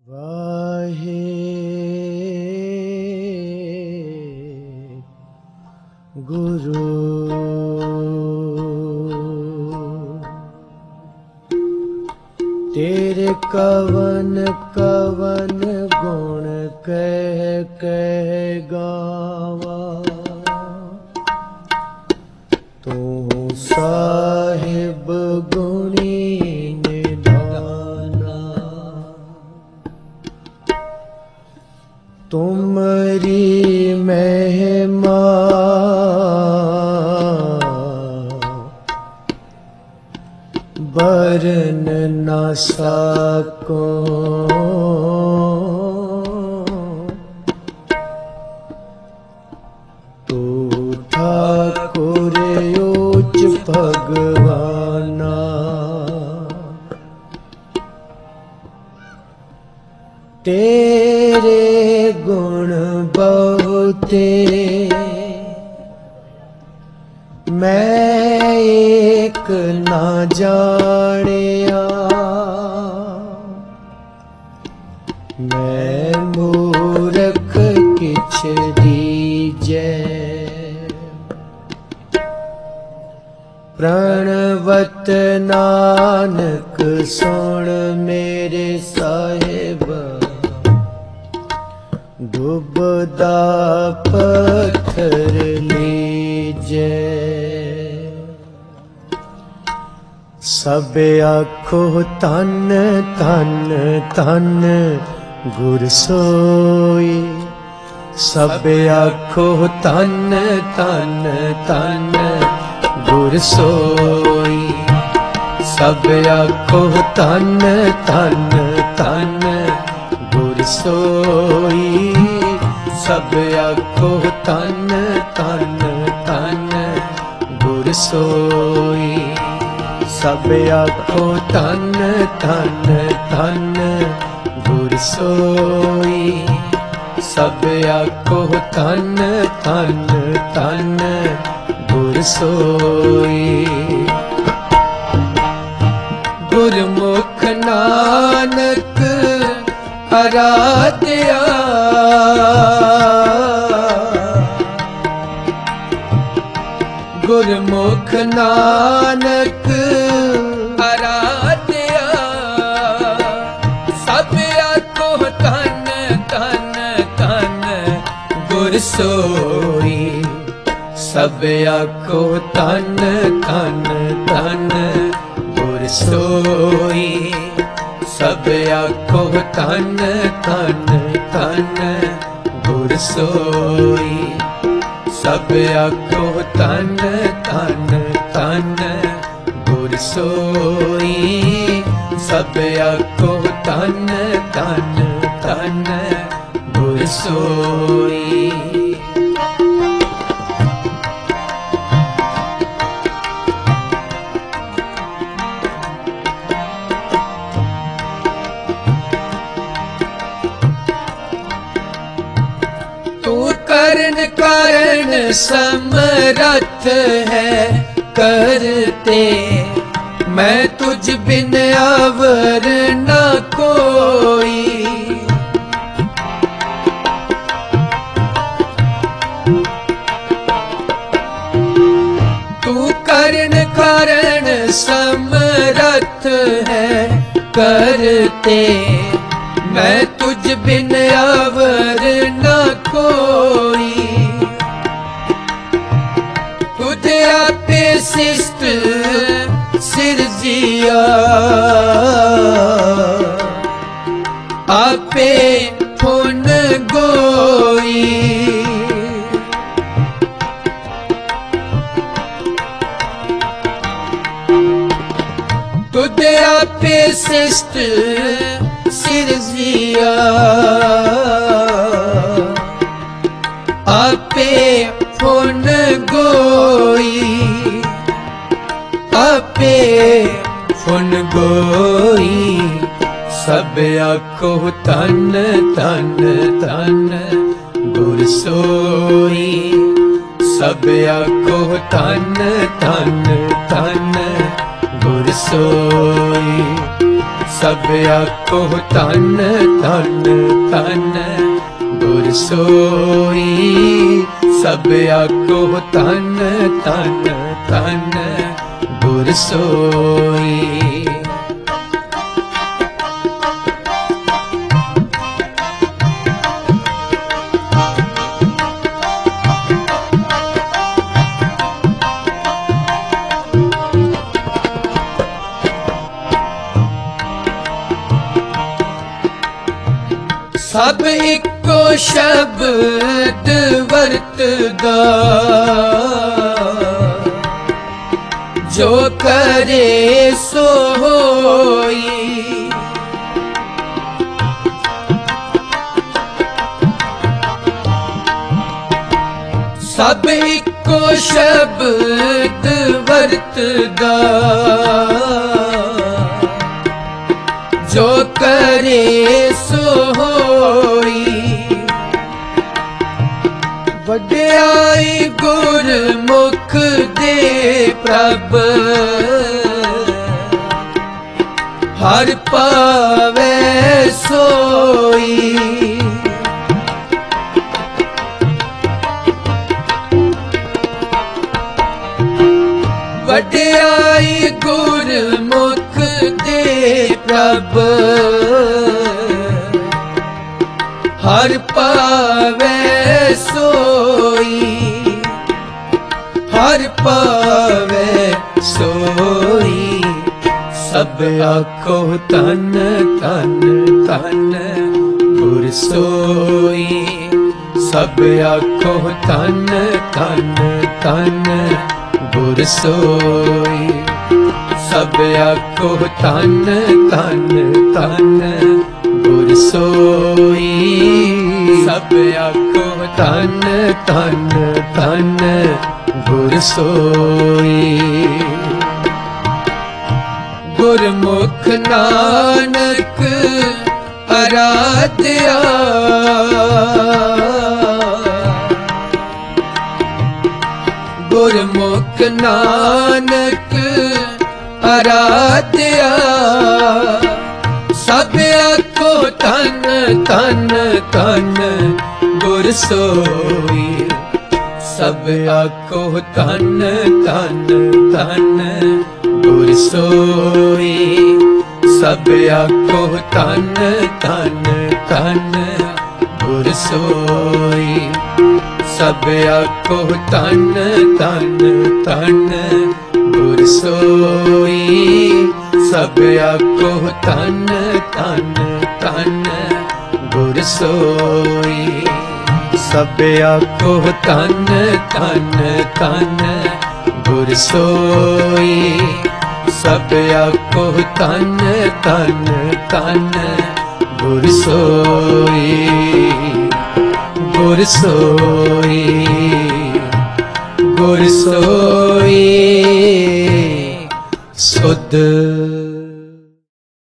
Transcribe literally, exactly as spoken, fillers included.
ਵਾਹੇ ਗੁਰੂ ਤੇਰੇ ਕਵਨ ਕਵਨ ਗੁਣ ਕਹਿ ਕਹਿ ਗਾਵਾ ਤੂੰ ਸਾਹਿਬ ਗੁਣੀ ਨਿਧਾਨਾ ਤੁਮਰੀ ਮਹਿਮਾ बरन न सको तू ठाकुर उच भगवाना तेरे गुण बहुते मैं एक ना जानिया मैं मूरख किछ दीजै प्रणवत नानक सुन मेरे साहिब डूबदा पत्थर लीजै सब आखो तन तन तन गुर सोई सब आखो तन तन तन गुर सोई सब आखो तन तन तन गुर सोई सब आखो तन तन तन गुर सोई सब आखो तन तन तन गुर सोई सब आखो तन तन तन गुर सोई गुरमुख नानक आराध्या गुरमुख नानक आराध्या सब आखो तन तन तन गुर सोई सब आखो तन तन तन गुर सोई सब आखो तन तन तन गुर सोई सब आखो तन तन तन गुर सोई सब आखो तन तन तन गुर सोई करन कारण समरथ है करते मैं तुझ बिन अवर न कोई तू करन कारण समरथ है करते मैं तुझ बिन अवर न कोई तुझ आपे शिष्ट सिरजिया आपे फुन गोई तुझ आपे शिष्ट सिरजिया आपे फुन गोई आपे फुन गोई सब आखो तन तन तन गुर सोई सब आखो तन तन तन गुर सोई सब आखो धन धन धन गुर सोई। सब आखो धन धन धन गुर सोई। सब इको शब्द वरतदा जो करे सो होई। सब इको शब्द वरतदा जो करे सो होई। वड्याई गुरमुख दे प्रभ हर पावे सोई। वड्याई गुरमुख दे प्रभ हर पावे सोई। हर पावे सोई। सब आखो धन धन धन गुर सोई। सब आखो धन धन धन गुर सोई। सब आखो धन धन धन गुर सोई। सब आखो धन धन धन गुर सोई। गुरमुख नानक आराध्या गुरमुख नानक आराध्या। सब आखो धन धन धन गुर सोई। सब आखो धन धन धन गुर सोई। सब आखो धन धन धन गुर सोई। सब आखो धन धन धन गुर सोई। सब आखो धन धन धन गुर सोई। सब आखो धन धन धन गुर सोई। सब आखो धन धन धन गुर सोई। गुर सोई। गुर सोई सुध।